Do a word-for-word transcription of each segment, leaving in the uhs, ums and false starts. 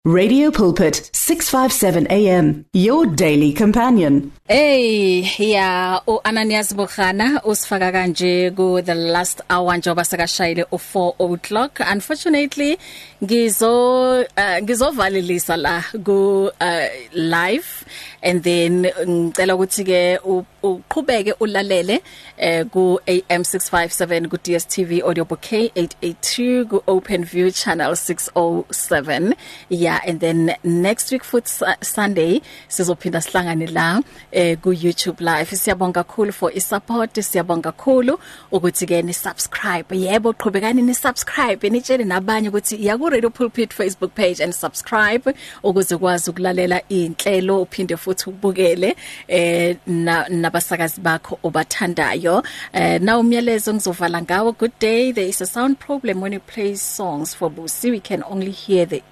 Radio Pulpit, six fifty-seven A M, your daily companion. Hey, yeah, o Ananias Bukhana usifaka kanje ku the last hour njoba sakashayile o four o'clock. Unfortunately, ngizo uh, ngizovalelisa la ku uh, live and then ngicela ukuthi ke uqhubeke ulalele uh, ku A M six fifty-seven ku D S T V audio bouquet eight eighty-two ku OpenView channel six oh seven. Yeah, and then next week foot Sunday sizophinda sihlangane la eh ku YouTube live. Siyabonga kakhulu for isupport, siyabonga kakhulu ukuthi ke ni subscribe. Yebo qhubekani ni subscribe nitshele nabanye ukuthi iya ku Radio Pulpit Facebook page and subscribe ukuze ukwazi ukulalela inhlelo uphinde futhi ubukele eh nabasakazi bakho obathandayo. Eh na umyalezo ngizovala ngawo. Good day, there is a sound problem when you play songs for Busi. We can only hear the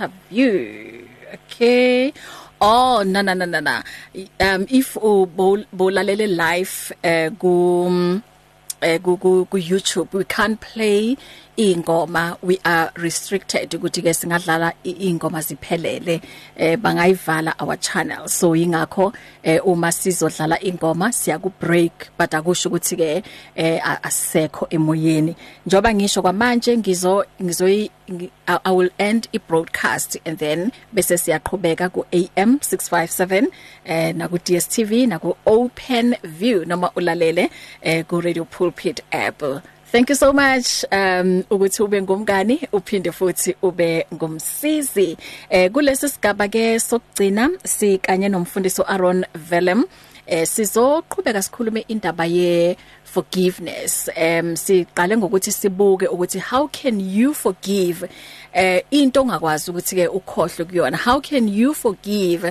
interview. Okay. Oh no no no no no. Um if ubolalele live uh, ku uh, ku ku YouTube we can't play ingoma. We are restricted ukuthi ke singadlala ingoma ziphelele eh bangayivala our channel. So ingakho eh uma sizodlala ingoma siya ku break but akusho ukuthi ke eh asekho emoyeni. Njoba ngisho kwamanje ngizo ngizoyi I will end a broadcast and then bese siyaqhubeka ku A M six fifty-seven eh na ku D S T V na ku OpenView noma ulalele eh ku Radio Pulpit app. Thank you so much um ukuthi ube ngumngani uphinde futhi ube ngumsizi eh kulesi sigaba ke sokugcina sikanye nomfundisi Aaron Velem eh sizoqhubeka sikhulume indaba ye forgiveness. Um siqale ngokuthi sibuke ukuthi how can you forgive eh into ongakwazi ukuthi ke ukhohle kuyona. How can you forgive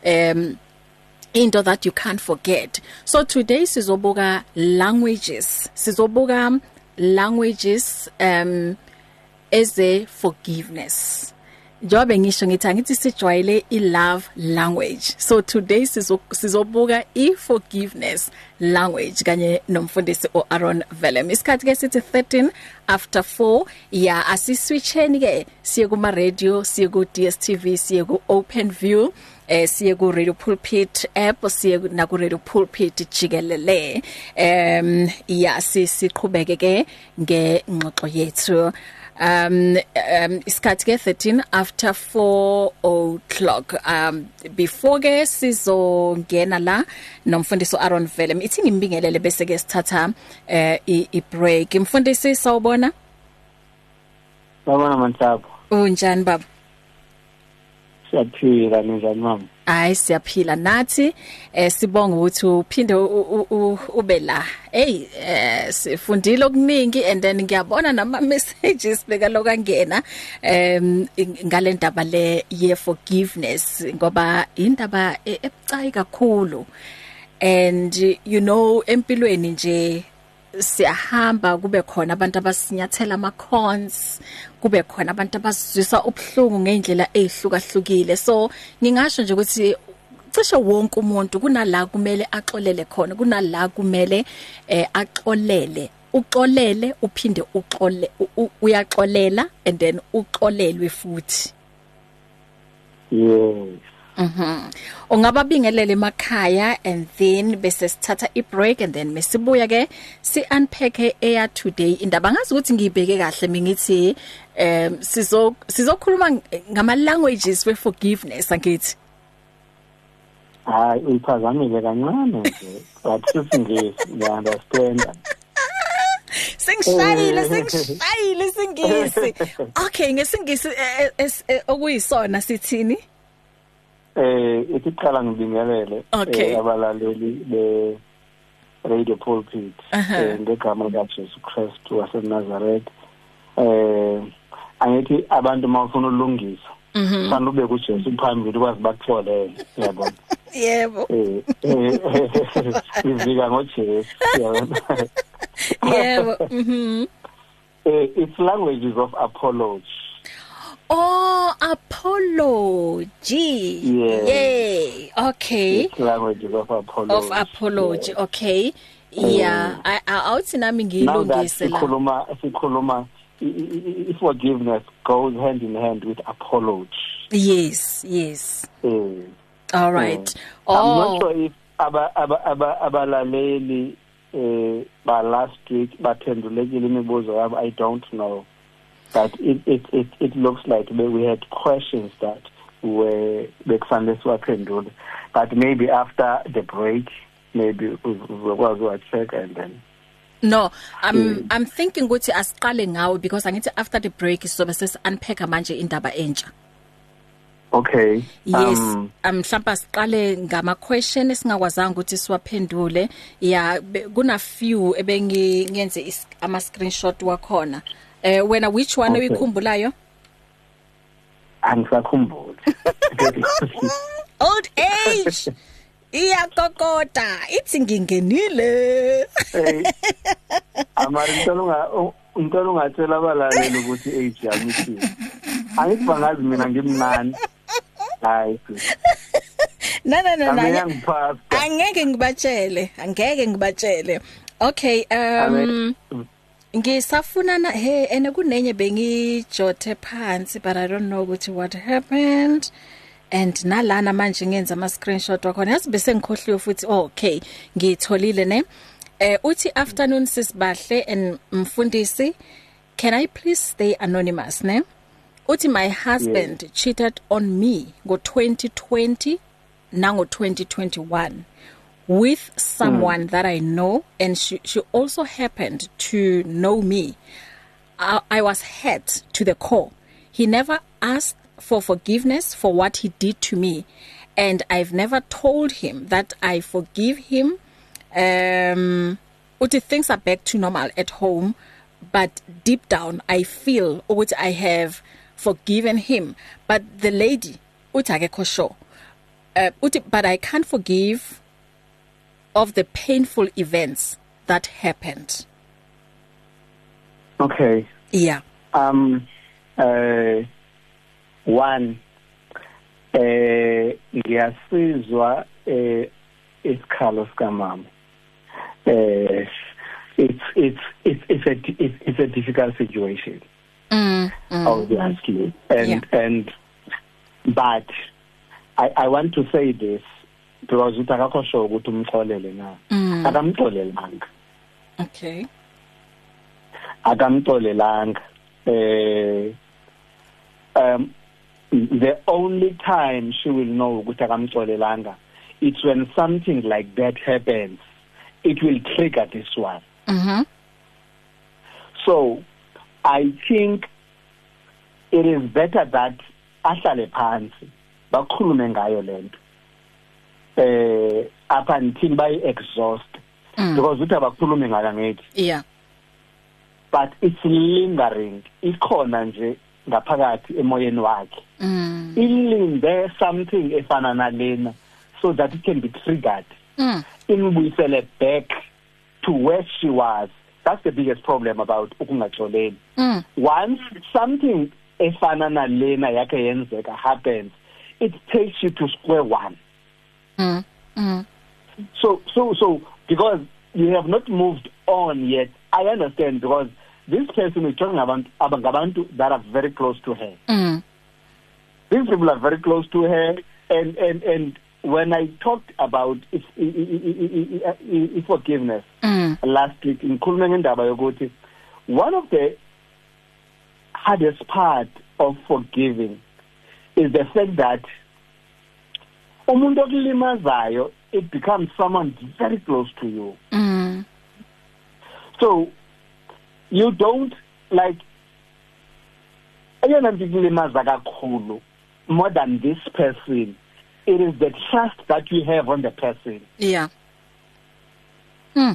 um into that you can't forget? So today sizobuka languages. Sizobuka languages um as a forgiveness. Njobe ngisho ngithi angithi sijwayele I love language. So today sizobuka I forgiveness language kanye nomfundisi Aaron Velem. Isikhathi ke sithi thirteen after four. Yeah, asiswitcheni ke siye kuma radio, siye ku D S T V, siye ku OpenView. Eh siye ku Radio Pulpit app, siye na ku Radio Pulpit jikelele. Um yeah siqhubeke ke ngengxoxo yethu. Um, um isikhathi ke thirteen after four o'clock. Um before ke sizongena la nomfundisi Aaron Velem ithi ngimbingelele bese ke sithatha eh I break. Mfundisi sawubona? Sawubona Manhlaba. Unjani baba? Siyaphila njani mama? Hayi siyaphila nathi eh sibonga ukuthi uphinde ube la. Hey eh sifundile okuningi and then ngiyabona nama messages beka lokangena em ngale ndaba le ye forgiveness ngoba indaba ebucayi kakhulu. And you know empilweni nje siyahamba kube khona abantu abasinyathela ama cons, kube khona abantu abazwisa ubhlungu ngeindlela ezihlukahlukile. So ngingasho nje ukuthi cishe wonke umuntu kunala kumele axolele khona, kunala kumele eh axolele, uxolele uphinde uxole uyaxolela and then uxolelwe futhi. Yes. Mhm. Ungababingelele emakhaya and then bese sithatha I break and then mesibuya ke si unpack air today. Indaba ngazi ukuthi ngibheke kahle mingithi um sizo sizokhuluma ngama languages we forgiveness angithi. Hayi uyiphazamile kancane nje but sisingisi ngiya understand. Singishayile singishayile singisi. Okay ngesingisi okuyisona sithini? Eh iqala ngibingelele abalaleli be Radio Pulpit ngegama likaJesu Kristu waseNazareth. Eh angithi abantu mawufuna ulungisa fanele ube kuJesu phambili kwazi bakuxolele yabona. Yebo. Eh izika ngoJesu yabona. Yebo. Mhm. Eh it's languages of apology. Oh, apology. Yeah. Yay. Okay. It's languages of apology. Of apology. Yeah. Okay. Yeah. I I ought nami ngilungise la. Sikhuluma sikhuluma forgiveness goes hand in hand with apology. Yes, yes. Eh. All right. Eh. Oh. I'm not sure if aba aba aba abalaleli eh ba last week bathendulekile imibuzo yabo. I don't know. But it it it it looks like we had questions that were bekufanele siwaphendule. But maybe after the break, maybe we'll go check and then. No, I'm mm. I'm thinking ukuthi asiqale ngawo because angithi after the break sobe ses unpack manje indaba entsha. Okay. Yes, um mhlawumbe siqale ngama question esingakwazanga ukuthi siwaphendule. Yeah, kuna few ebengi ngenze ama screenshot wakhona. Eh wena which one okay. uyikhumbulayo? Angisakhumbula. Old age. Iyakokota, ithi ngingenile. Hey. Amari ngicela ngicela ungathela abalaleli ukuthi age yami ithini. Angithi bangazi mina ngimncane. Hayi. No no no no. Ngiyangiphatha. Angeke ngibatshele, angeke ngibatshele. Okay, um ngisafuna na hey ene kunenye bengijothe phansi but I don't know ukuthi what happened. And nalana manje ngenza ama screenshot wakhona yazi bese ngikhohliwe futhi okay ngitholile ne eh uthi afternoon sisibahle and mfundisi can I please stay anonymous ne uthi my husband yeah. cheated on me go twenty twenty nango twenty twenty-one with someone mm. that I know and she she also happened to know me. I, I was hurt to the core. He never asked for forgiveness for what he did to me, and I've never told him that I forgive him. Um uthi things are back to normal at home, but deep down I feel ukuthi I have forgiven him, but the lady uthi akekho sure. Uh uthi but I can't forgive of the painful events that happened. Okay. Yeah. Um uh one eh ngiyasizwa eh isikhalo sikamama. Eh it's it's it's it's a it's, it's a difficult situation. Mm, mm. Obviously. And yeah. and but I I want to say this because utakakho sho ukuthi umxolele na. Akamxolelanga. Okay. Akamxolelanga. Eh um the only time she will know ukuthi akamxolelanga it's when something like that happens. It will trigger this one. Mhm. So I think it is better that ahlale phansi bakhulume ngayo lento. Eh up until by exhaust mm. because uthi abakhulume ngala ngithi. Yeah. But it's lingering. Ikhona nje ngaphakathi emoyeni wakhe. Mm. Ilinde something efana nalena so that it can be triggered. Mm. Imbuyisele back to where she was. That's the biggest problem about ukungaxoleli. Mm. Once something efana nalena yakhe yenzeka happens, it takes you to square one. Mm. Mm. So so so because you have not moved on yet, I understand because this person is talking about abantu that are very close to her. Mm. These people are very close to her, and and and when I talked about if, if, if, if forgiveness mm. last week in Kulmengendaba, one of the hardest part of forgiving is the fact that umuntu okulimazayo, it becomes someone very close to you. Mm. So you don't like ayona ndikulimaza kakhulu more than this person. It is the trust that you have on the person. Yeah. Hmm.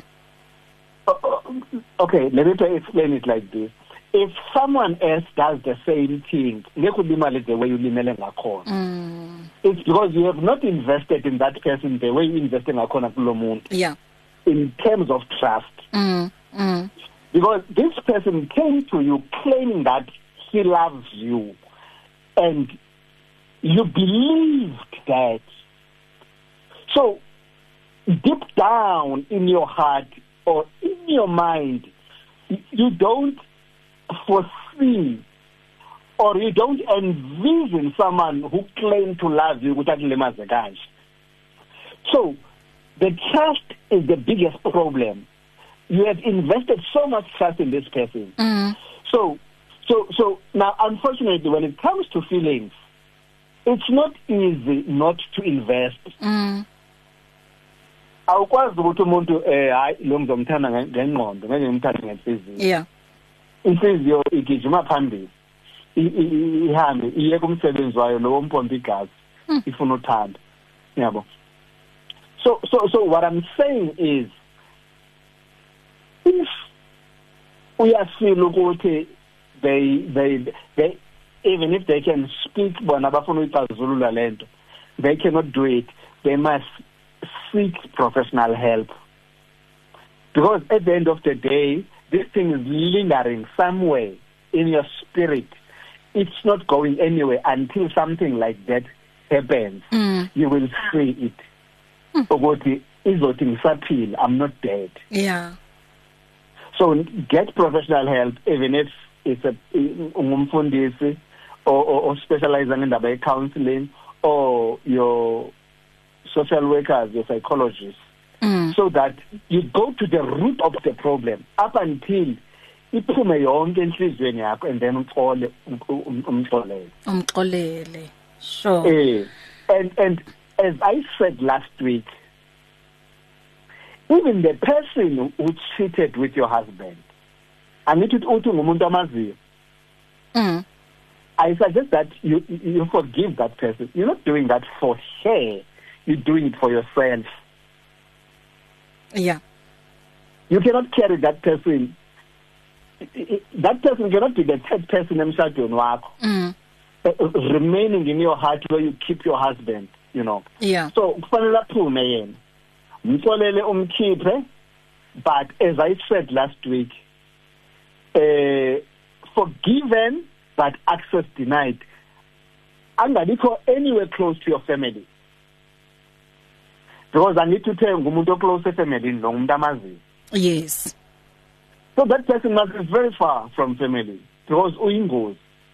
Okay, let me try to explain it like this. If someone else does the same thing, ngekulimala the way you limele ngakhona. Mm. It's because you have not invested in that person the way you invested ngakhona kulo muntu. Yeah. In terms of trust. Mm. Mm. Because this person came to you claiming that he loves you and you believed that. So deep down in your heart or in your mind, you don't foresee or you don't envision someone who claims to love you without lemaze kanje. So the trust is the biggest problem. You have invested so much trust in this person. Mm. So, so, so now, unfortunately, when it comes to feelings, it's not easy not to invest. Mm. Awukwazi ukuthi umuntu eh hayi lo ngizomthanda ngengqondo ngeke ngimthande ngenhliziyo. Yeah. Inhliziyo igijima phambili. Ihambe iye kumsebenzi wayo lo wompompa igazi ifuna uthanda. Yabo. So so so what I'm saying is, if we are feel ukuthi they they they even if they can speak bona bafuna uyixazulula lento, they cannot do it. They must seek professional help, because at the end of the day this thing is lingering somewhere in your spirit. It's not going anywhere until something like that happens. Mm. You will see it. Ukuthi izothi ngisaphila, I'm not dead. Yeah. So get professional help, even if it's a umfundisi or or specializing in the counseling, or your social workers, your psychologists, mm. so that you go to the root of the problem up until iphume yonke enhlizweni yakho, and then uxole umxolele. Umxolele. Sure. Eh, and and as I said last week, even the person who cheated with your husband, I need to uthi ngumuntu amaziyo. Mm. I suggest that you you forgive that person. You're not doing that for her. You're doing it for yourself. Yeah. You cannot carry that person. That person cannot be the third person emshadweni wakho. Mm. Remaining in your heart where you keep your husband, you know. Yeah. So kufanele aphume yena. Mxolele umkhiphe, but as I said last week, uh, forgiven but access denied. Angabikho anywhere close to your family. Because I need to tell ngumuntu close to family lo ngumuntu amazi. Yes. So that person must be very far from family, because uyingozi.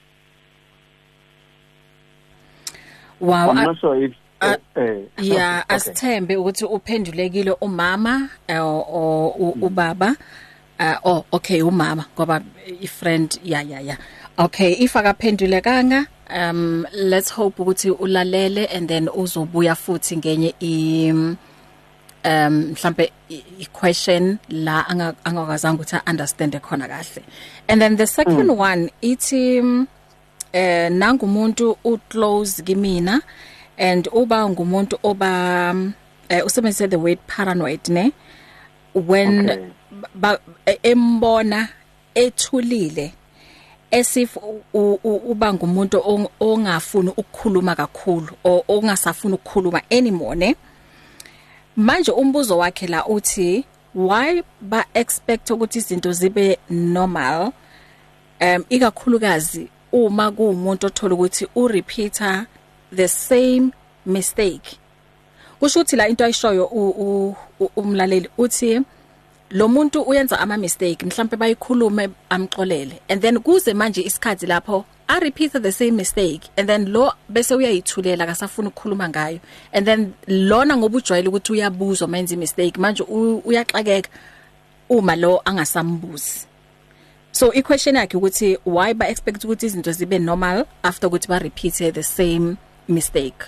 Wow. I'm I, not sure if uh, uh, uh, yeah, okay. asithembe ukuthi uphendulekile umama or ubaba. Uh, oh, okay, umama ngoba ifriend yeah yeah yeah. Okay, if akaphendulekanga, um let's hope ukuthi ulalele, and then uzobuya futhi ngenye i um mhlambe i question la angakazanga ukuthi understand khona kahle. And then the second mm. one ithi eh nangumuntu u close kimina, and uba ngumuntu oba uh, usebenzise the word paranoid ne when okay. ba embona ethulile as if uba ngumuntu ongafuni ukukhuluma kakhulu or ongasafuni ukukhuluma anymore ne. Manje umbuzo wakhe la uthi why ba expect ukuthi izinto zibe normal, um ikakhulukazi uma kuumuntu othola ukuthi u repeater the same mistake. Kusho ukuthi la into ayishoyo umlaleli uthi lo muntu uyenza ama mistake mhlambe bayikhulume amxolele, and then kuze manje isikhathi lapho I repeat the same mistake, and then lo bese uyayithulela akasafuna ukukhuluma ngayo, and then lona ngoba ujwayele ukuthi uyabuzwa menze mistake manje uyaxakeka uma lo angasambuzi. So i question yakhe ukuthi why ba expect ukuthi izinto zibe normal after ukuthi ba repeat the same mistake.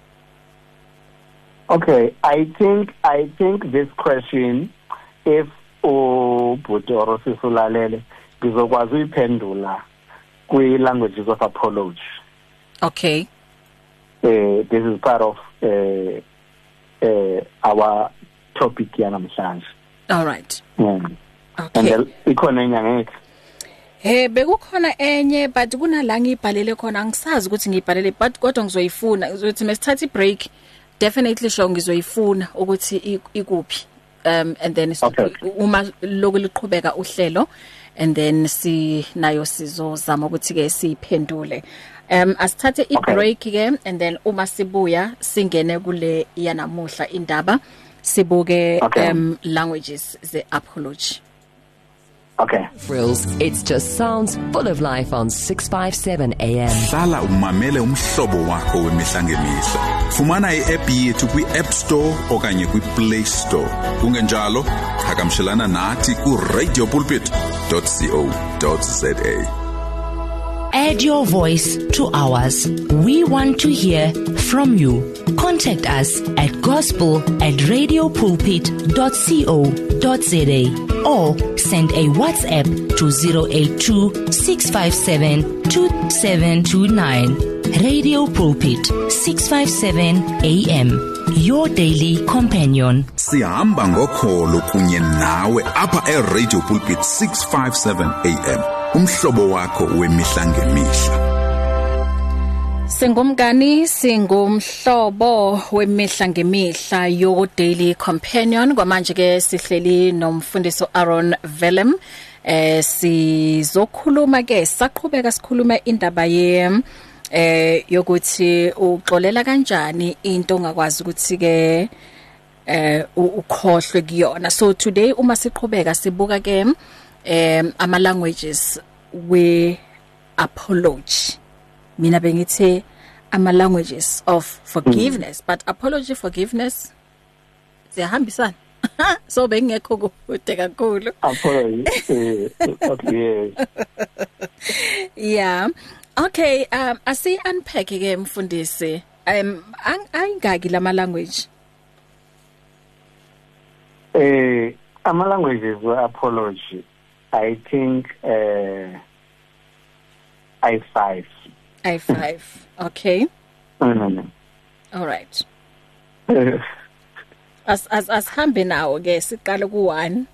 Okay, I think I think this question, if ubutoro sisulalele ngizokwazi uyiphendula kwi languages of apology. Okay. Uh, this is part of uh, uh, our topic yanamhlanje. All right. Mm. Okay. And ikhona enye ngeke. Eh bekukhona enye but kunala ngibhalele khona ngisazi ukuthi ngibhalele but kodwa ngizoyifuna ngizothi mesithatha break definitely sure ngizoyifuna ukuthi ikuphi. Um and then okay. uma lokho liqhubeka uhlelo, and then si nayo sizozama ukuthi ke siphendule. Um asithathe i break ke, and then uma sibuya singene kule yanamuhla indaba sibuke okay. um languages ze apology. Okay. Frills, it's just sounds full of life on six fifty-seven A M. Hlala umamele umhlobo wakho wemihla ngemihla. Fumana i-app yethu kwi-App Store okanye kwi-Play Store. Kungenjalo, hakamshelana nathi ku radio pulpit dot co dot za. Add your voice to ours. We want to hear from you. Contact us at gospel at radio pulpit dot co dot za or send a WhatsApp to zero eight two, six five seven, two seven two nine. Radio Pulpit, six fifty-seven A M. Your daily companion. Sihamba ngokholo kunye nawe apha e-Radio Pulpit six fifty-seven A M. Umhlobo wakho wemihla ngemihla. Singumngani singumhlobo wemihla ngemihla your daily companion. Kwamanje ke sihleli nomfundiso Aaron Velem. Eh sizokhuluma ke saqhubeka sikhuluma indaba ye eh yokuthi uxolela kanjani into ongakwazi ukuthi ke eh ukhohlwe kuyona. So today uma siqhubeka sibuka ke um ama languages we apology. Mina bengithi ama languages of forgiveness, mm. but apology, forgiveness ziyahambisana. So bengekho kude kakhulu. Apology. Okay. Yeah. Okay, um asi unpack ke mfundisi. Um ayingaki lama language. Eh ama languages we apology. I think uh I five. I five. Okay. Mm-hmm. All right. as as as hambe nawo ke siqala ku one.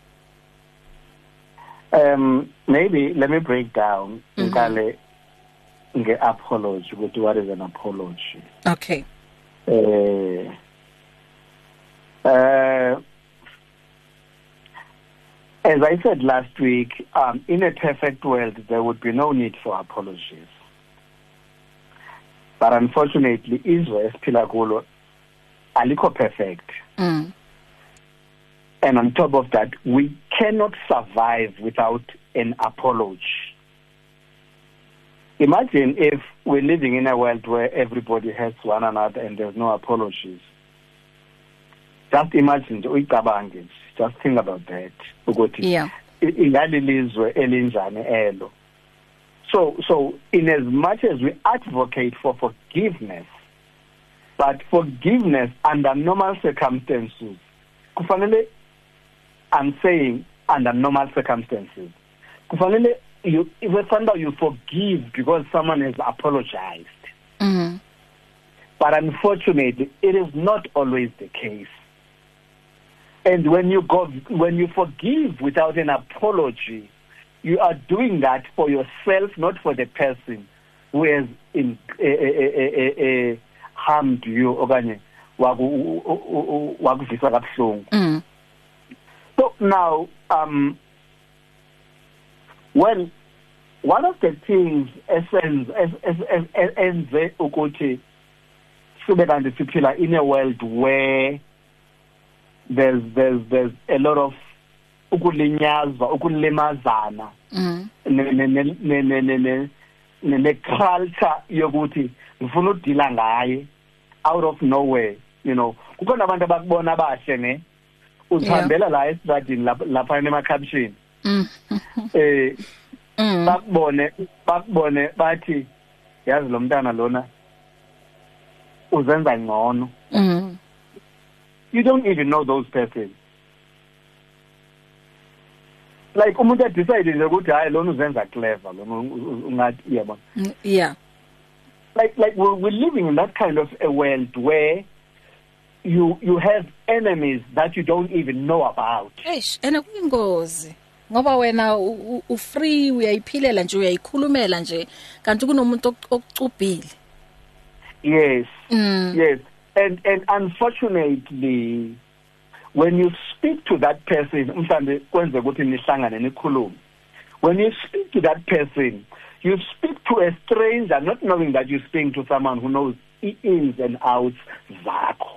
Um maybe let me break down ngale nge apology ukuthi what is an apology. Okay. Uh, uh as I said last week, um in a perfect world there would be no need for apologies. But unfortunately, Israel esiphila kulo alikho perfect. Mm. And on top of that, we cannot survive without an apology. Imagine if we're living in a world where everybody hates one another and there's no apologies. Just imagine, just think about that. Yeah. So, so in as much as we advocate for forgiveness, but forgiveness under normal circumstances, kufanele, I'm saying under normal circumstances, kufanele you, if you forgive because someone has apologized. Mm-hmm. But unfortunately, it is not always the case. And when you go, when you forgive without an apology, you are doing that for yourself, not for the person who has in, uh, uh, uh, uh, harmed you. Mm. So now, um, well, one of the things essence in a world where there's there's there's a lot of ukulinyazwa ukulimazana ne ne ne ne ne culture yokuthi ngifuna udila ngaye out of nowhere, you know, kukhona abantu abakubona abahle ne uthambela la estradini lapha emakhabishini eh bakubone bakubone bathi yazi lo mntana lona uzenza ngcono. You don't even know those persons. Like umuntu decided ukuthi hayi lona uzenza clever lona ungathi yabona. Yeah. Like like we're, we're living in that kind of a world where you you have enemies that you don't even know about. Eish, ena kuyingozi. Ngoba wena u free uyayiphilela nje uyayikhulumela nje kanti kunomuntu okucubhile. Yes. Mm. Yes. And and unfortunately, when you speak to that person, mhlambe kwenze ukuthi nihlangane nikhulume. When you speak to that person, you speak to a stranger, not knowing that you're speaking to someone who knows the ins and outs zakho.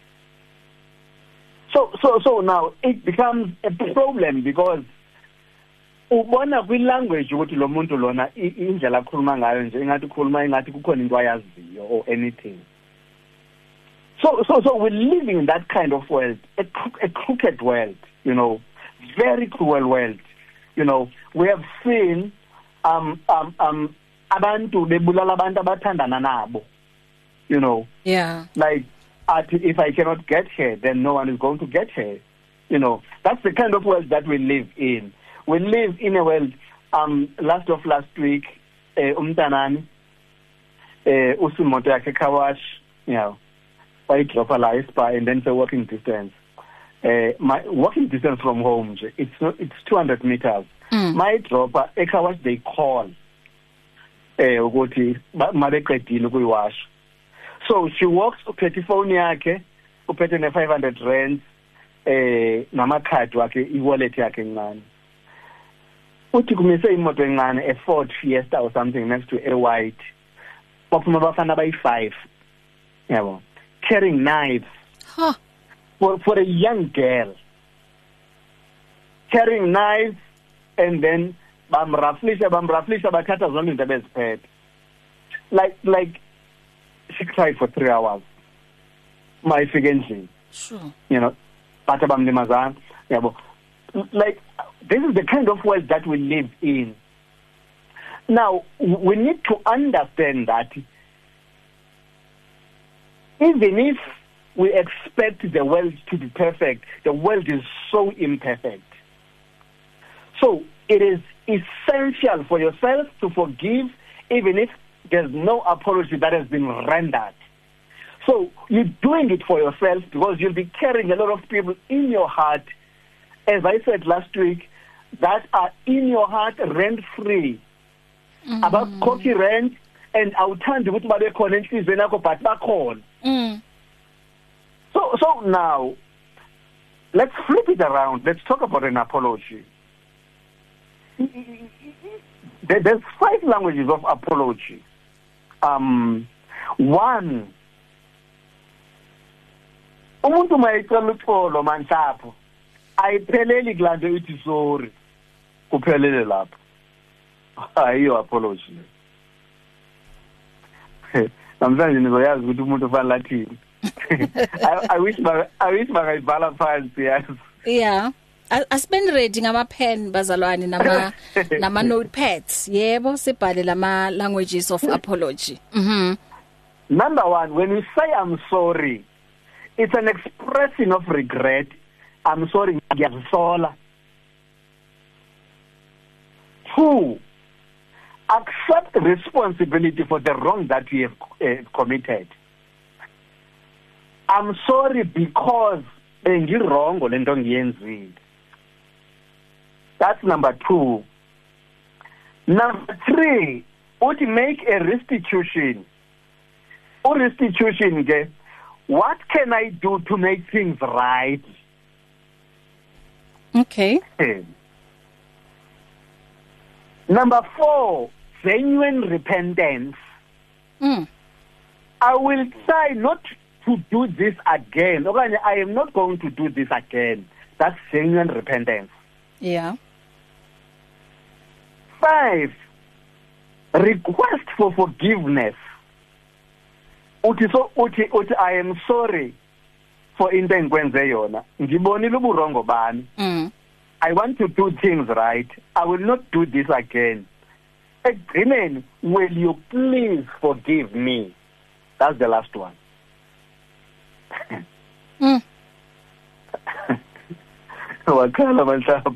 So so so now it becomes a problem because ubona kwi language ukuthi lo muntu lona indlela akhuluma ngayo nje ingathi ukhuluma ingathi kukhona into ayaziyo or anything. So so so we're living in that kind of world, a, a crooked world, you know, very cruel world. You know, we have seen um um um abantu bebulala abantu abathandana nabo. You know. Yeah. Like if I cannot get her, then no one is going to get her. You know, that's the kind of world that we live in. We live in a world, um, last of last week, umtanani, usimoto yakhe kawash, you know, by drop a life by and then say walking distance. Uh, my walking distance from home, it's not, it's two hundred meters. Mm. My dropper, a kawash they call. Uh, ukuthi mabeqedile ukuyiwash. So she walks uphethe phone yakhe, uphethe ne five hundred rands, eh namakhadi wakhe, i-wallet yakhe encane. Uthi kumise imoto encane, a Ford Fiesta or something next to a white. Baphuma bafana bayi five. Yabo. Carrying knives. Huh. For for a young girl. Carrying knives and then bamraflisha bamraflisha bathatha zonke into beziphethe. Like like she cried for three hours. My figure. Sure. You know, but abamlimazana. Yabo. Like, this is the kind of world that we live in. Now, we need to understand that even if we expect the world to be perfect, the world is so imperfect. So, it is essential for yourself to forgive even if there's no apology that has been rendered. So, you're doing it for yourself because you'll be carrying a lot of people in your heart, as I said last week, that are in your heart rent-free. Mm. About cocky rent, and awuthandi ukuthi babe khona enhlizweni yakho but bakhona. Mm. So so now, let's flip it around. Let's talk about an apology. There's five languages of apology. Um, one, umuntu mayicela uxolo manhlapho ayipheleli kulande uthi sorry kuphelele lapho. Ayiyo apology. Namhlanje nizoyazi ukuthi umuntu ufanele athini. I, I wish my I wish my ibhala phansi yes. Yeah. Asibeni ready ngama pen bazalwane nama nama notepads. Yebo sibhale lama languages of apology. Mhm. Number one, when we say I'm sorry, it's an expression of regret. I'm sorry, ngiyazisola. Two, accept responsibility for the wrong that we have uh, committed. I'm sorry because bengirongo lento ngiyenzile. That's number two. Number three, would make a restitution. Or restitution, okay? What can I do to make things right? Okay. Okay. Number four, genuine repentance. Mm. I will try not to do this again. Okay, I am not going to do this again. That's genuine repentance. Yeah. Five, request for forgiveness. Uthi so uthi uthi I am sorry for into engikwenze yona. Ngibonile uburongo bami. Mm. I want to do things right. I will not do this again. Agreement, will you please forgive me? That's the last one. Mm. Wakhala manhlapho.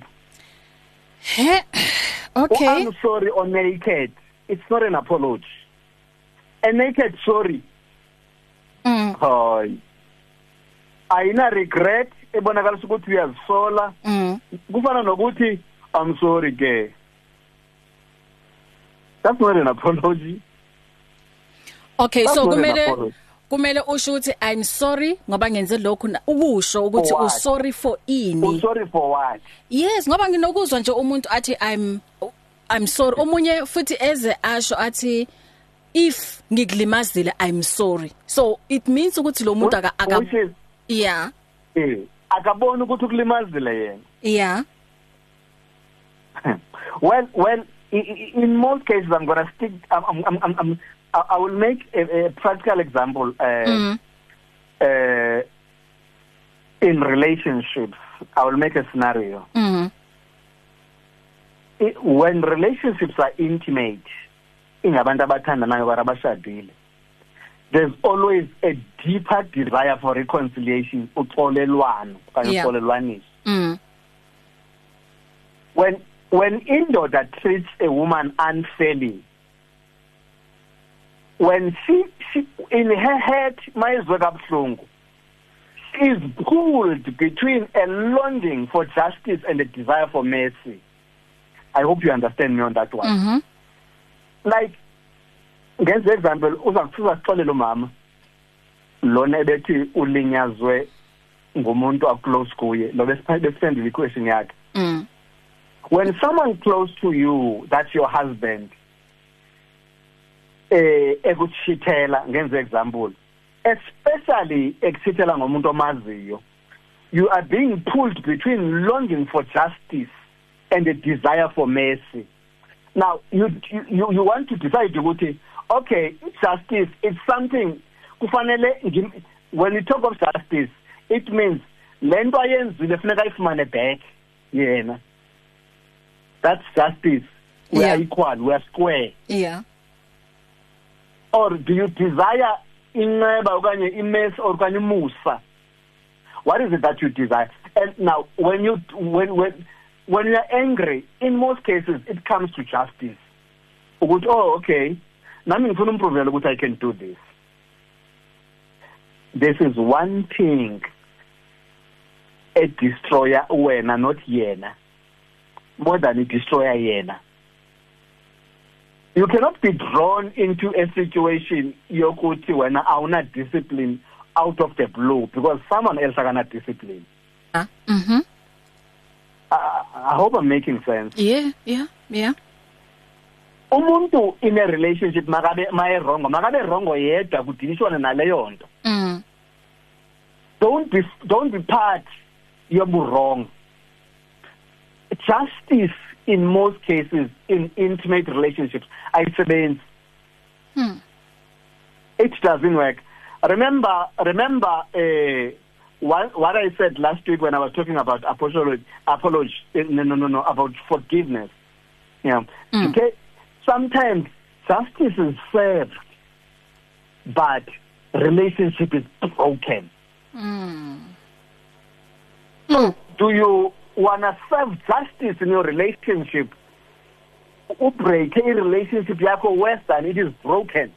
Okay. Oh, I'm sorry or naked. It's not an apology. A naked sorry. Mm. Oh. Ayina regret ebonakala ukuthi uyazisola. Mm. Kufana nokuthi I'm sorry ke. That's not an apology. Okay, That's so not an kumele apology. kumele usho ukuthi I'm sorry ngoba ngenze lokhu ukusho ukuthi For what? u sorry for ini. I'm sorry for what? Yes, ngoba nginokuzwa nje umuntu athi I'm I'm sorry. Omunye futhi eze asho athi if ngikulimazile I'm sorry. So it means ukuthi lo muntu aka aka Which is yeah. eh akabona ukuthi ukulimazile yena. Yeah. well, well, in most cases, I'm going to stick. I'm, I'm, I'm, I'm, I will make a, a practical example. Uh, mm. uh, in relationships, I will make a scenario. Mm. It, when relationships are intimate, there's always a deeper desire for reconciliation. Yeah. Mm. When when indoda treats a woman unfairly, when she, she in her head, she is pulled between a longing for justice and a desire for mercy. I hope you understand me on that one. Mm-hmm. Like, against example, uzakusuka sixolele umama lona ebethi ulinyazwe ngumuntu aclose kuye lo besiphendula iquestion yakhe. Mm. When someone close to you, that's your husband, eh ekuchithela ngenze example, especially ekuchithela ngomuntu omaziyo, you are being pulled between longing for justice and a desire for mercy. Now, you you you want to decide ukuthi, okay, justice is something kufanele. When you talk of justice, it means lento ayenzile funeka ifumane back yena. That's justice. We Yeah. are equal, we are square. Yeah. Or do you desire ineba okanye imesi or okanye musa? What is it that you desire? And now, when you when when when you are angry, in most cases, it comes to justice. Ukuthi, oh, okay, nami ngifuna umprovela ukuthi I can do this. This is one thing a destroyer wena, not yena, more than a destroyer yena. You cannot be drawn into a situation yokuthi wena awuna discipline out of the blue because someone else akana discipline. Uh, mm-hmm. I, I hope I'm making sense. Yeah, yeah, yeah. Umuntu in a relationship makabe maye wrong, makabe wrong yedwa kudilishwana naleyo nto. Mm. Don't be don't be part you're wrong. Justice in most cases in intimate relationships, I say, hmm. it doesn't work. Remember, remember uh, what, what I said last week when I was talking about apology, apology no, no, no, no, about forgiveness. Yeah. Mm. Okay. Sometimes justice is served, but relationship is broken. Mm. So, do you want to serve justice in your relationship? Break a relationship yako worse than it is broken.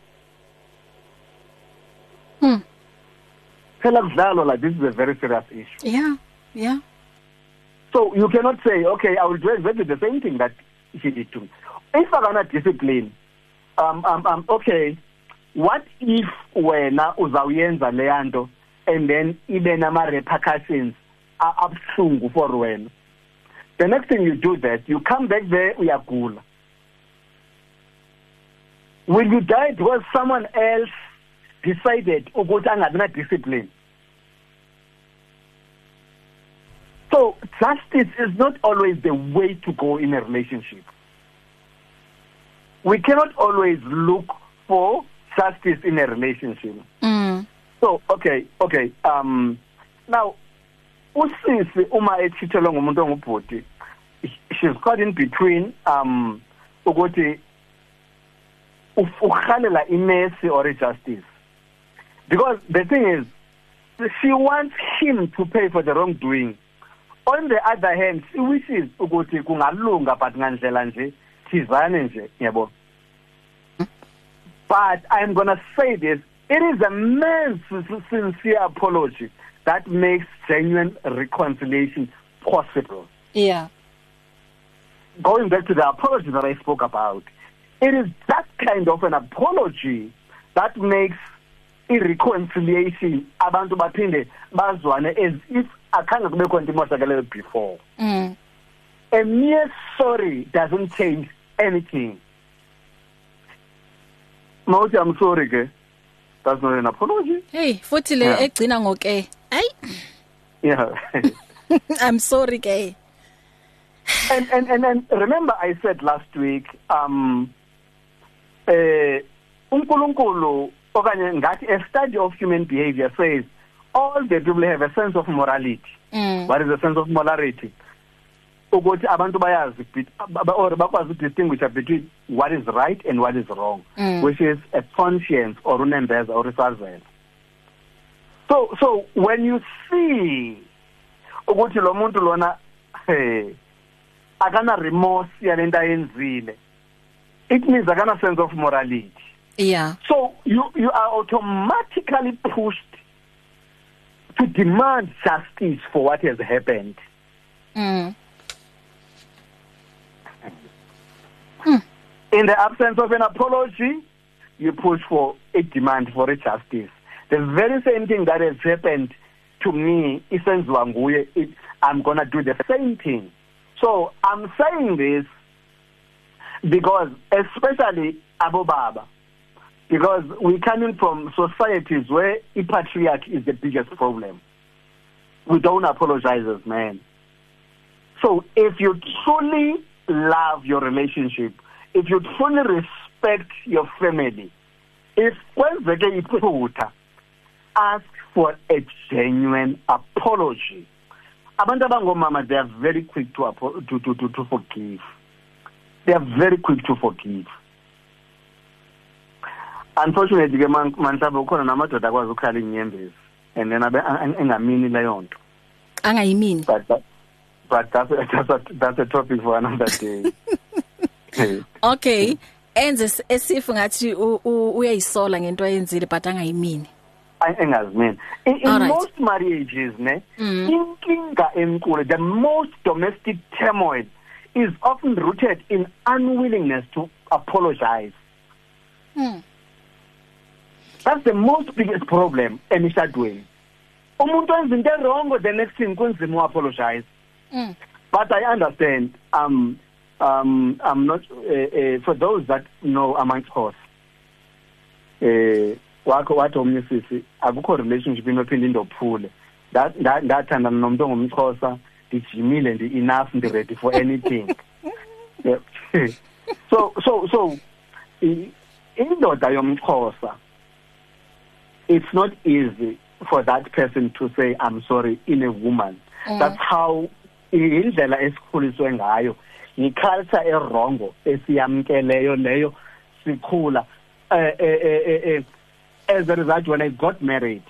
Hmm. Like this is a very serious issue. Yeah, yeah. So you cannot say, okay, I will do exactly the same thing that he did to me. If I'm not discipline, um, um, um, okay, what if wena uzawuyenza leyanto and then ibe nama repercussions are absungu for wena? The next thing you do that, you come back there, uyagula. Will you die because someone else decided ukuthi angabi na discipline? So justice is not always the way to go in a relationship. We cannot always look for justice in a relationship. Mm. So okay, okay. Um, now, usisi uma echithelwa ngumuntu ongubhuti, she's caught in between um ukuthi ukhalela imesi or justice. Because the thing is, she wants him to pay for the wrongdoing. On the other hand, she wishes ukuthi kungalunga but ngandlela nje thizane nje, yabo. But I'm going to say this, it is a man's sincere apology that makes genuine reconciliation possible. Yeah. Going back to the apology that I spoke about, it is that kind of an apology that makes a reconciliation abantu baphinde bazwane as if akhange kubekho into imoshakeleyo before. Mm. A mere sorry doesn't change anything. Mawuthi I'm sorry ke, that's not an apology. Hey, futhi le Yeah. egcina ngoke. Ay. Yeah. I'm sorry ke. and, and, and, and remember I said last week, um, uh, uNkulunkulu, okanye ngathi a study of human behavior says all the people have a sense of morality. Mm. What is the sense of morality? Ukuthi abantu bayazi or bakwazi to distinguish between what is right and what is wrong, mm. which is a conscience or unembeza or isazela. So so when you see ukuthi lo muntu lona hey akana remorse yalento ayenzile, it means akana sense of morality. Yeah. So you you are automatically pushed to demand justice for what has happened. Mm. In the absence of an apology, you push for a demand for a justice. The very same thing that has happened to me, it, I'm going to do the same thing. So I'm saying this because, especially Abu Baba, because we're coming from societies where a patriarchy is the biggest problem. We don't apologize as men. So if you truly love your relationship, if you truly respect your family, if kwenzeke iphutha, ask for a genuine apology. Abantu abangomama, they are very quick to, to, to, to, to forgive. They are very quick to forgive. Unfortunately, manhlaba ukhona namadoda akwazi ukukhala inyembezi and then engamini leyo nto. Angayimini. But that, but that's that's a, that's a topic for another day. Okay, enze esifu ngathi uyayisola ngento ayenzile but angayimini. Engazimini. In, in right. most marriages, ne, mm. inkinga enkulu, the most domestic turmoil is often rooted in unwillingness to apologize. Mm. That's the most biggest problem emishadweni. Umuntu wenza into wrong, the next thing kunzima apologize. Mm. But I understand. Um, um, I'm not. Uh, uh, for those that know amongst us, wakho wathi omnisisi akukho relationship inophinde indophule. That that that and nomuntu ngomXhosa dijimile ndi enough ndi ready for anything. Yeah. so so so indoda yomXhosa, it's not easy for that person to say I'm sorry in a woman. Mm. That's how indlela esikhuliswe ngayo, iculture erongo esiyamkeleyo leyo sikhula. Uh, uh, uh, uh, as a result, when I got married,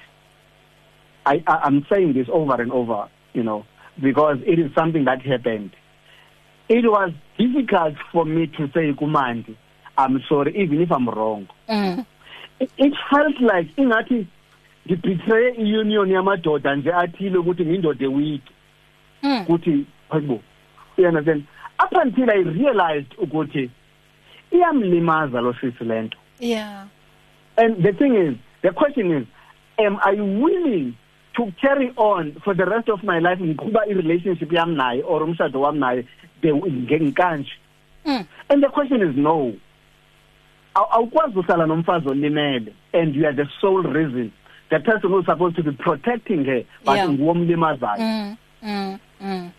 I, I I'm saying this over and over, you know, because it is something that happened. It was difficult for me to say kumandi, I'm sorry, even if I'm wrong. Mm. It, it felt like ingathi ngibetray iunion yamadoda nje athile ukuthi ngindoda weak. Mm. Ukuthi hayibo. You understand? Up until I realized ukuthi iyamlimaza lo sisi lento. Yeah. And the thing is, the question is, am I willing to carry on for the rest of my life ngiqhuba I relationship yami naye or umshado wami naye ngekanje? Mm. And the question is no. Awukwazi usala nomfazi olimele and you are the sole reason. The person who's supposed to be protecting her, but nguwomlimazayo. Mm, mm, mm.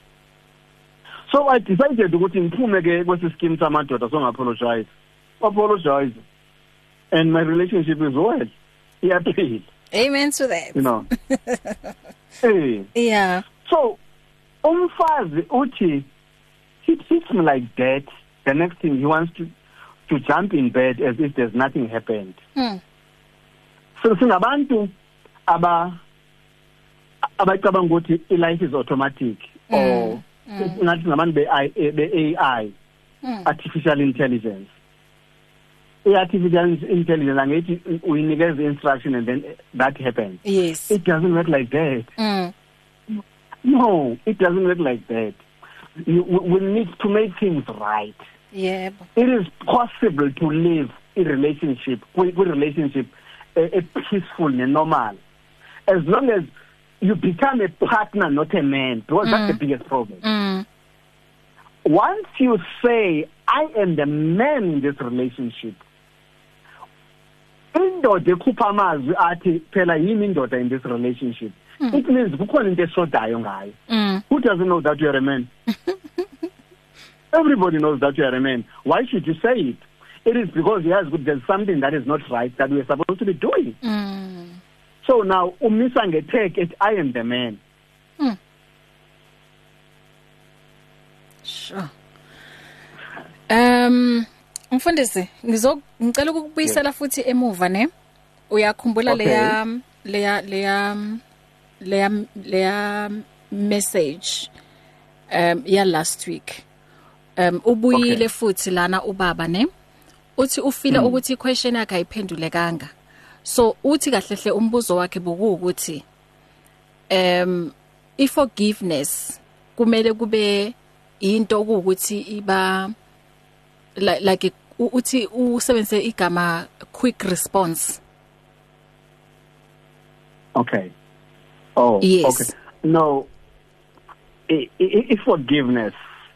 So I decided ukuthi ngiphume ke kwesi scheme samadoda so ngapologize. Apologize. And my relationship is well. Iyaphila. Amen to that. You know. Hey. Yeah. So umfazi uthi he treats me like that. The next thing he wants to to jump in bed as if there's nothing happened. Mm. So singabantu aba abacabanga ukuthi life is automatic mm. or ngathi ngabantu be be A I, mm. artificial intelligence. Artificial intelligence angithi uyinikeza instruction and then that happens. Yes. It doesn't work like that. Mm. No, it doesn't work like that. You, we need to make things right. Yeah. It is possible to live in relationship, with relationship, a, a peaceful and normal, as long as you become a partner, not a man, because mm. that's the biggest problem. Mm. Once you say, I am the man in this relationship, indoda ekhupha amazwi athi phela yimi indoda in this relationship, mm. it means kukhona into eshodayo ngayo. Mm. Who doesn't know that you're a man? Everybody knows that you are a man. Why should you say it? It is because yes, there's something that is not right that we are supposed to be doing. Mm. So now, umisa ngetag it, I am the man. Hmm. Sure. Um, mfundisi, ngizo ngicela ukubuyisela futhi emuva ne. Uyakhumbula leya leya leya leya leya message um ya last week. Um ubuyile futhi lana ubaba ne. Uthi ufila ukuthi question yakhe ayiphendulekanga. So uthi kahlehle umbuzo wakhe bokuthi um iforgiveness kumele kube into ukuthi iba like uthi usebenzise igama quick response. Okay. Oh, yes. Okay. No, I, I, I forgiveness,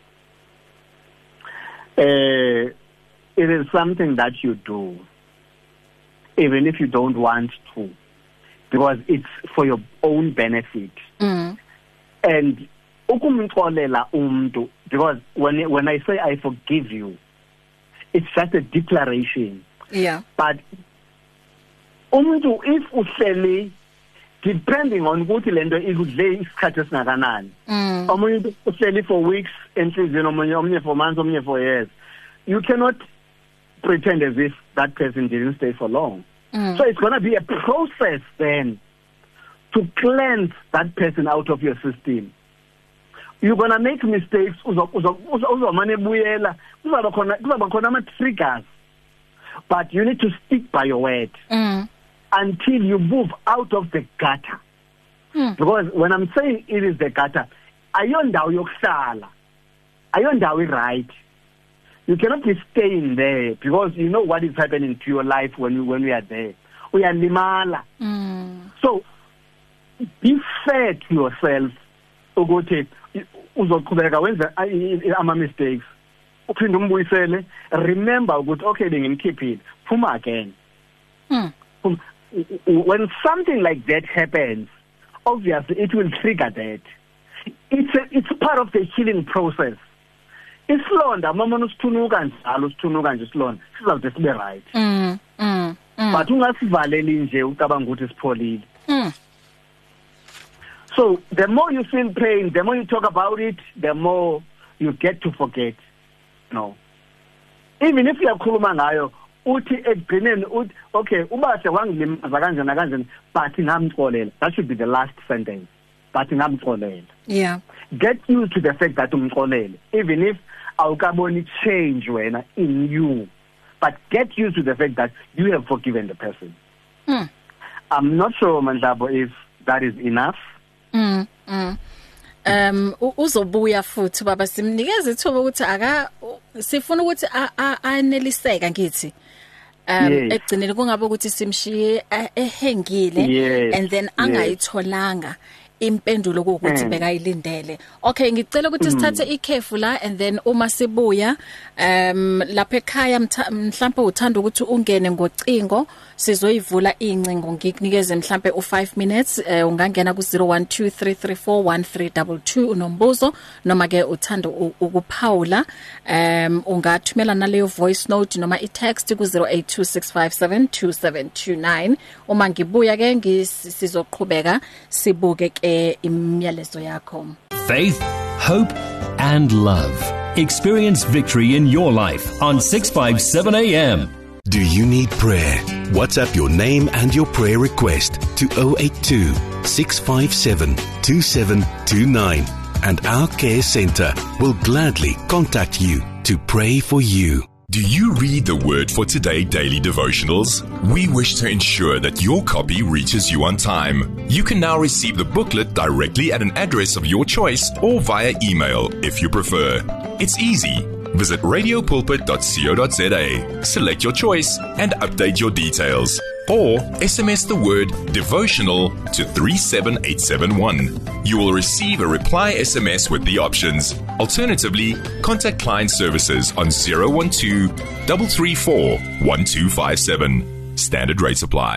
uh, it is something that you do, even if you don't want to, because it's for your own benefit. Mm. And ukumxolela umuntu, because when when I say I forgive you, it's just a declaration. Yeah. But umuntu if uhleli depending on ukuthi lento ikudle isikhathi esingakanani. Mm. Omunye uhleli for weeks enhlizweni, omunye omunye for months, omunye for years. You cannot pretend as if that person didn't stay for long. Mm. So it's going to be a process then to cleanse that person out of your system. You're going to make mistakes. Uzomane buyela. Kuzaba khona kuzaba khona ama triggers. But you need to stick by your word. Mm. Until you move out of the gutter. Mm. Because when I'm saying it is the gutter, ayondawo yokuhlala. Ayondawo right. You cannot be staying there because you know what is happening to your life when you, when we are there. We are limala. Mm. So be fair to yourself. Ukuthi uzoqhubeka wenza ama mistakes. Uphinde umbuyisele. Remember ukuthi okay bengimkhiphile. Phuma again. Mm. When something like that happens, obviously it will trigger that. It's a, it's part of the healing process. Isilonda mama usithunuka njalo usithunuka nje isilonda sizawude sibe right. Mm. Mm. But ungasivaleli nje ucabanga ukuthi sipholile. Mm. So the more you feel pain, the more you talk about it, the more you get to forget. No. Even if uyakhuluma ngayo uthi egcineni uthi okay ubahle wangilimaza kanje na kanje but ngamxolela. That should be the last sentence. But ngamxolela. Yeah. Get used to the fact that umxolele, even if awukaboni change wena in you, but get used to the fact that you have forgiven the person. Mm. I'm not sure Mandlabo if that is enough. Mm. Mm. Um uzobuya futhi baba simnikeza ithuba ukuthi aka sifuna ukuthi aneliseka ngithi um egcinele kungabe ukuthi simshiye ehengile and then angayitholanga impendulo ukuthi bekayilindele. Okay, ngicela ukuthi sithathe ikhefu la and then uma sibuya um lapha ekhaya mhlawumbe uthanda ukuthi ungene ngocingo sizoyivula incingo ngikunikeze mhlawumbe u five minutes uh, ungangena ku zero one two three three four one three two two unombuzo noma ke uthanda ukuphawula um ungathumela naleyo voice note noma i text ku zero eight two six five seven two seven two nine. Uma ngibuya ke ngisizoqhubeka sibuke ke imiyalezo yakho. Faith, hope and love. Experience victory in your life on six fifty-seven A M. Do you need prayer? WhatsApp your name and your prayer request to zero eight two six five seven two seven two nine and our care center will gladly contact you to pray for you. Do you read the Word for Today daily devotionals? We wish to ensure that your copy reaches you on time. You can now receive the booklet directly at an address of your choice or via email if you prefer. It's easy. Visit radio pulpit dot co dot za, select your choice and update your details. Or S M S the word devotional to three seven eight seven one. You will receive a reply S M S with the options. Alternatively, contact client services on zero one two three three four one two five seven. Standard rates apply.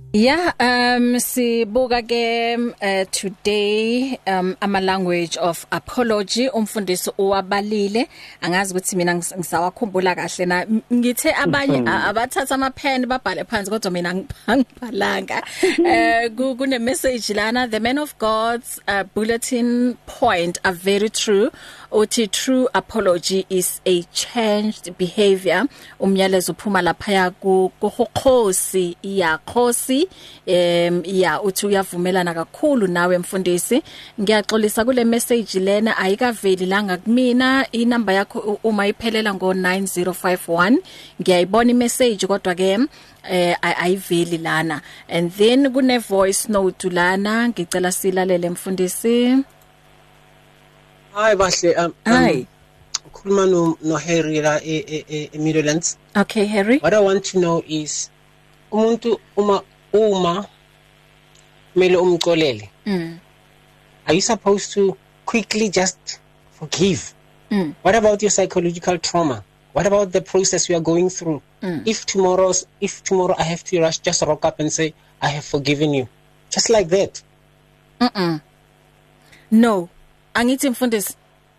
Yeah, um sibuka ke uh, today um ama language of apology umfundisi owabalile angazi ukuthi mina ngisawakhumbula kahle na ngithe abanye abathatha ama pen babhale phansi kodwa mina ngibhalanga eh kune message lana the men of God's uh, bulletin point are very true uthi true apology is a changed behavior umyalezo uphuma lapha ya ku khosi ya khosi em ya uthi uyavumelana kakhulu nawe mfundisi ngiyaxolisa kule message lena ayikaveli langa kumina inamba yakho uma iphelela ngo nine zero five one ngiyayibona imessage kodwa ke eh ayiveli lana and then kune voice note lana ngicela silalele mfundisi. Hi bahle um hi ukhuluma no no Harry la e e Midlands. Okay Harry, what I want to know is umuntu uma uma mele umxolele mm are you supposed to quickly just forgive? mm What about your psychological trauma? What about the process we are going through? mm. if tomorrow's if tomorrow I have to rush just rock up and say I have forgiven you just like that? Mm no angithi mfundisi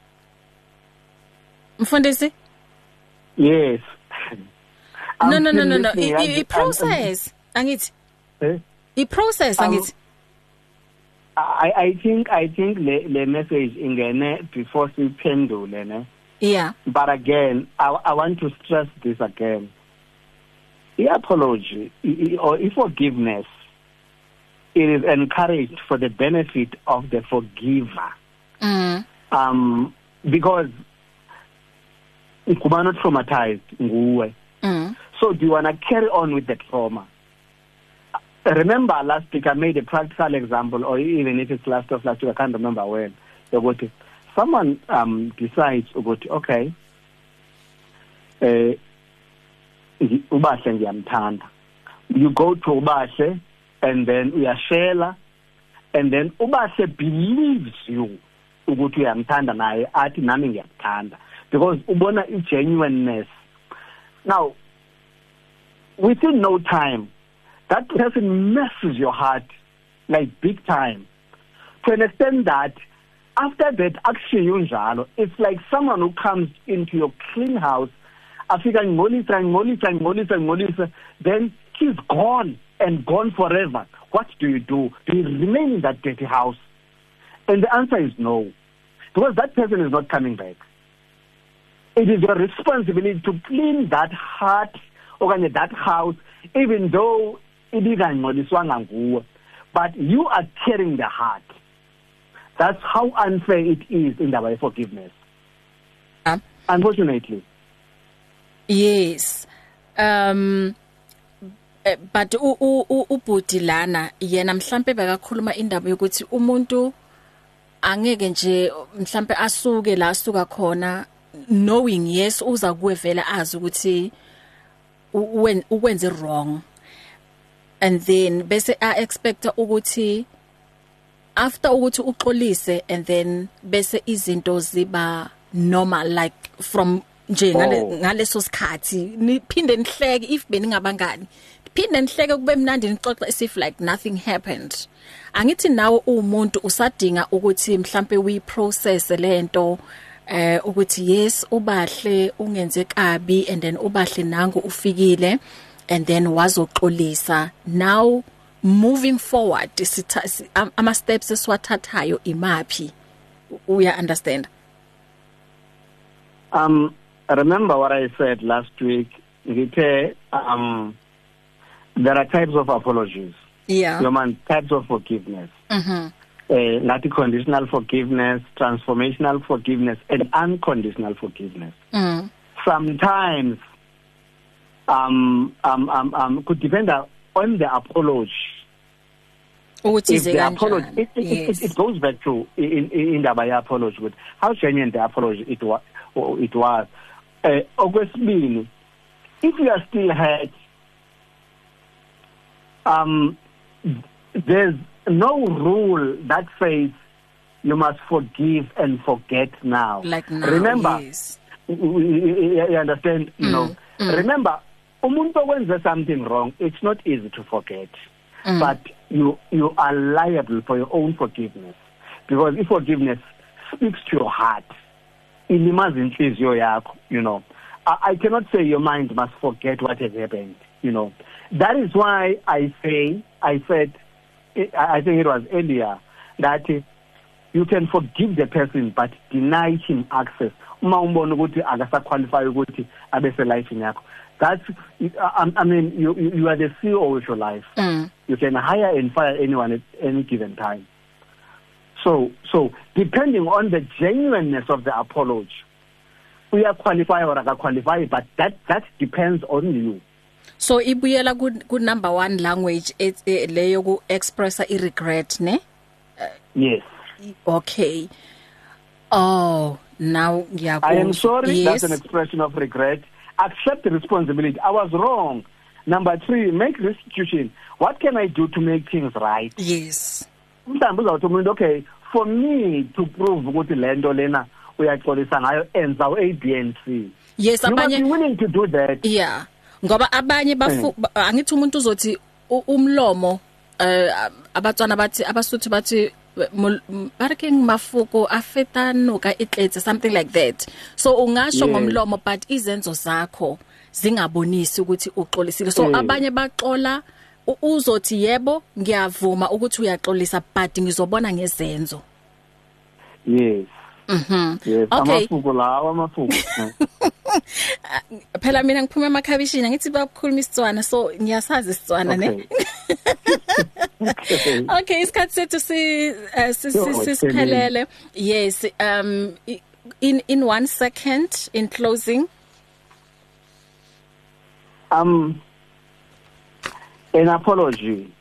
mfundisi yes no no no no no i process angithi eh i process angithi I I think I think le le message ingene before siphendule ne. Yeah, but again I I want to stress this again. The apology or forgiveness, it is encouraged for the benefit of the forgiver. Mm. Um, because ukuba not traumatized nguwe. Mm. So do you want to carry on with the trauma? Remember last week I made a practical example, or even if it's last of last week, I can't remember when. About someone um decides about okay, uh, ubahle ngiyamthanda. You go to ubahle and then uyashela, and then ubahle believes you ukuthi uyamthanda naye athi nami ngiyamthanda because ubona I genuineness. Now within no time that person messes your heart like big time to an extent that after that action yunjalo it's like someone who comes into your clean house afika ngolisa ngolisa ngolisa ngolisa then he's gone and gone forever. What do you do? Do you remain in that dirty house? And the answer is no, because that person is not coming back. It is your responsibility to clean that heart or that house, even though it is nguwe, but you are carrying the heart. That's how unfair it is in the way of forgiveness. Um, Unfortunately. Yes. Um but u u ubhuti lana yena mhlambe bekakhuluma indaba yokuthi umuntu angeke nje mhlambe asuke la asuka khona knowing yes uza kuwevela azi ukuthi ukwenze wrong, and then bese a expect ukuthi after ukuthi uxolise and then bese izinto ziba normal like from nje ngaleso sikhathi niphinde nihleke if beningabangani phinde nihleke kube mnandi nixoxa as if like nothing happened. Angithi nawe umuntu usadinga ukuthi mhlambe we process lento eh ukuthi yes ubahle ungenze kabi and then ubahle nangu ufikile and then wazoxolisa. Now moving forward ama steps esiwathathayo imaphi uya understand? Um remember what I said last week, ngithe um there are types of apologies. Yeah. Human types of forgiveness. Mhm. Uh, not conditional forgiveness, transformational forgiveness, and unconditional forgiveness. Mm. Sometimes um um um um could depend on the apology. If the apology, it, it, yes. it, it goes back to in in the by apology with how genuine the apology it was. It was. Uh, okwesibili, if you are still hurt, um, there's no rule that says you must forgive and forget now. Like now, remember, yes. you understand, you mm. know. Mm. Remember, umuntu wenza something wrong, it's not easy to forget. mm. but you you are liable for your own forgiveness, because if forgiveness speaks to your heart, ilimaza inhliziyo yakho, you know. I, I cannot say your mind must forget what has happened, you know. That is why I say, I said, I think it was earlier, that you can forgive the person but deny him access. Uma umbona ukuthi akasa qualify ukuthi abe se life yakho. That's, I, I mean, you, you are the C E O of your life. Mm. You can hire and fire anyone at any given time. So, so depending on the genuineness of the apology, we are qualified or are qualified, but that that depends on you. So, ibuyela good good number one language it's uh, leyo ku express a regret, ne? Uh, yes. Okay. Oh, now yeah. I am sorry. Yes. That's an expression of regret. Accept the responsibility. I was wrong. Number three, make restitution. What can I do to make things right? Yes. Okay, for me to prove ukuthi lento lena uyaxolisa ngayo enza u-A B and C. Yes, you abanye must be willing to do that. Yeah. Ngoba abanye bafu angithi umuntu uzothi umlomo eh abatswana bathi abasuthi bathi parking mafuko afetanuka itletse something like that. So ungasho ngomlomo but izenzo zakho zingabonisi ukuthi uxolisile. So abanye baxola uzothi yebo ngiyavuma ukuthi uyaxolisa but ngizobona ngezenzo. Yes. Mhm. Yes, okay. Amafuko lawa amafuko. Phela mina ngiphume emakhabishini ngithi bakhuluma isitswana so ngiyasazi isitswana ne. Okay, isikhathi sethu si sisiphelele. Yes, um in in one second in closing. Um An apology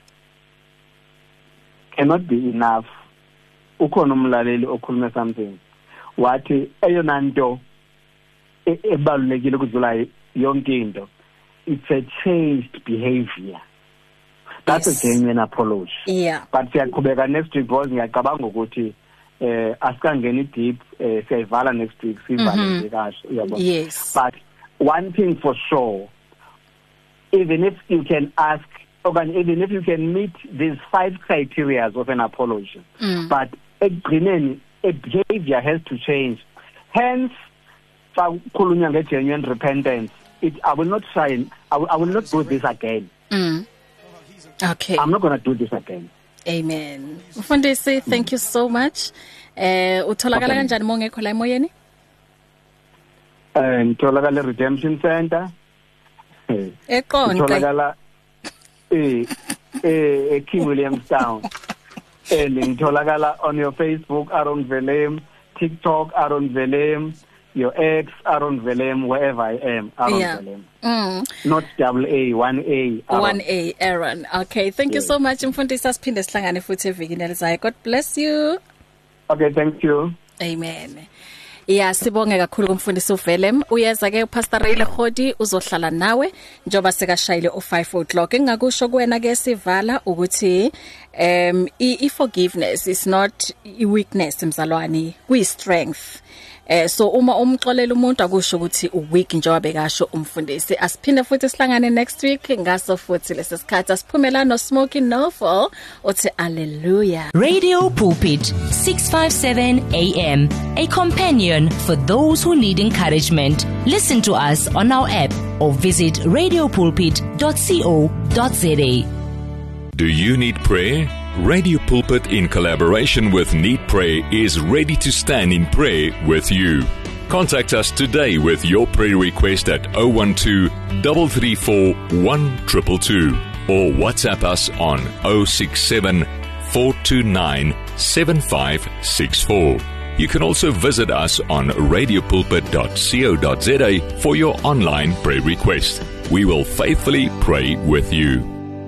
cannot be enough. Ukhona umlaleli okhuluma something wathi eyona nto ebalulekile ukudlula yonke into, it's a changed behavior. That's yes. a genuine apology. Yeah. But siyaqhubeka next week because ngiyacabanga ukuthi eh asikangeni deep eh siyayivala next week sivale kahle uyabona. Yes. But one thing for sure, even if you can ask, or even if you can meet these five criteria of an apology, mm. but a behavior has to change. Hence, genuine repentance. It, I will not try. I will, I will not do this again. Mm. Okay. I'm not going to do this again. Amen. Mfundisi, thank you so much. Eh, utholakala kanjani mongekho la emoyeni? Eh, utholakala Redemption Center. Eqonqe. Utholakala eh eh King Williamstown. And ngitholakala on your Facebook Aaron Velem, TikTok Aaron Velem, your ex Aaron Velem, wherever I am Aaron yeah. Velem. Mm. Not double A, one A. Aaron. One A Aaron. Okay, thank yes. you so much Mfundisi, asiphinde sihlangane futhi evikini elizayo. God bless you. Okay, thank you. Amen. Yeah, sibonge kakhulu kumfundisi uVelem. Uyeza ke uPastor Ray Lehodi uzohlala nawe njoba sekashayile o five o'clock. Engakusho kuwena ke sivala ukuthi um I forgiveness is not I weakness mzalwane, kuyi strength. Eh so uma umxolela umuntu akusho ukuthi uweak njengoba bekasho umfundisi. Asiphinde futhi sihlangane next week ngaso futhi lesikhathi asiphumela no Smoking Novel uthi hallelujah. Radio Pulpit six fifty-seven A M, a companion for those who need encouragement. Listen to us on our app or visit radio pulpit dot co dot za. Do you need prayer? Radio Pulpit, in collaboration with Need Pray, is ready to stand in prayer with you. Contact us today with your prayer request at zero one two, three three four, one two two two or WhatsApp us on zero six seven, four two nine, seven five six four. You can also visit us on radio pulpit dot co dot za for your online prayer request. We will faithfully pray with you.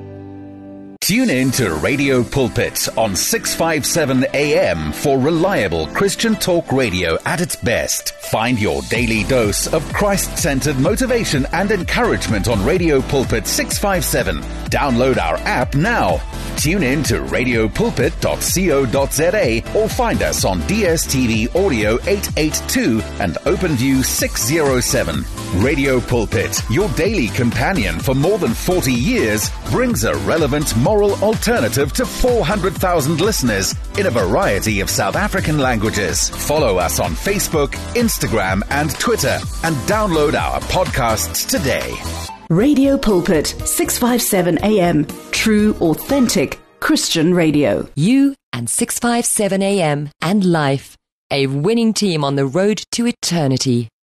Tune in to Radio Pulpit on six fifty-seven A M for reliable Christian talk radio at its best. Find your daily dose of Christ-centered motivation and encouragement on Radio Pulpit six fifty-seven. Download our app now. Tune in to radio pulpit dot co dot za or find us on D S T V Audio eight eighty-two and OpenView six oh seven. Radio Pulpit, your daily companion for more than forty years, brings a relevant moral alternative to four hundred thousand listeners in a variety of South African languages. Follow us on Facebook, Instagram and Twitter and download our podcasts today. Radio Pulpit, six fifty-seven A M. True, authentic Christian radio. You and six fifty-seven A M and Life, a winning team on the road to eternity.